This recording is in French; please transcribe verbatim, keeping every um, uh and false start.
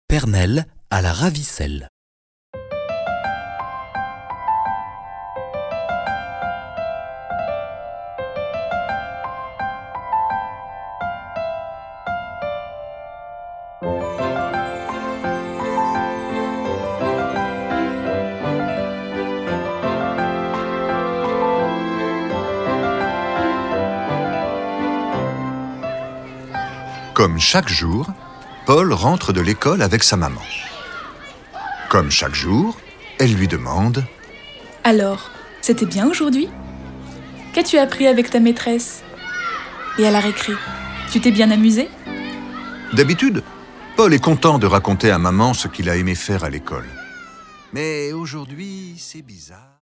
Pernelle à la ravicelle. Comme chaque jour, Paul rentre de l'école avec sa maman. Comme chaque jour, elle lui demande « Alors, c'était bien aujourd'hui ? Qu'as-tu appris avec ta maîtresse ? Et à la récré, tu t'es bien amusé ? » D'habitude, Paul est content de raconter à maman ce qu'il a aimé faire à l'école. Mais aujourd'hui, c'est bizarre.